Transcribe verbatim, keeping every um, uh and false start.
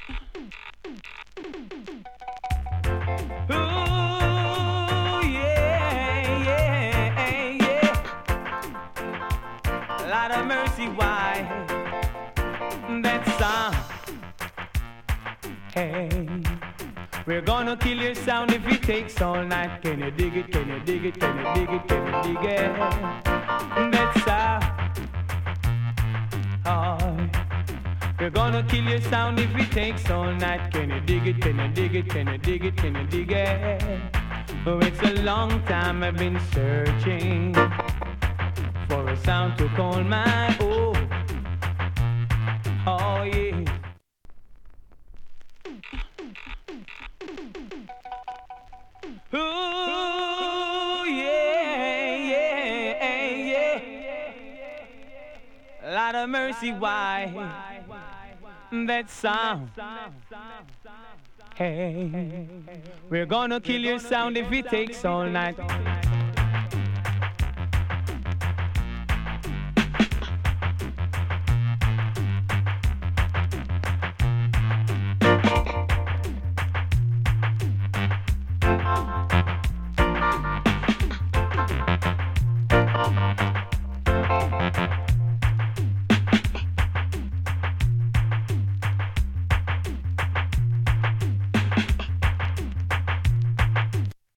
Ooh, yeah, yeah, yeah. Lot of mercy, why that sound? Hey, we're gonna kill your sound if it takes all night. Can you dig it? Can you dig it? Can you dig it? Can you dig it? That sound. Oh, we're gonna kill your sound if it takes all night. Can you dig it? Can you dig it? Can you dig it? Can you dig it? Oh, it's a long time I've been searching for a sound to call my own. Oh yeah. Ooh, yeah, yeah, yeah. Lot of mercy, why that sound? Hey, we're gonna kill your sound if it takes all night.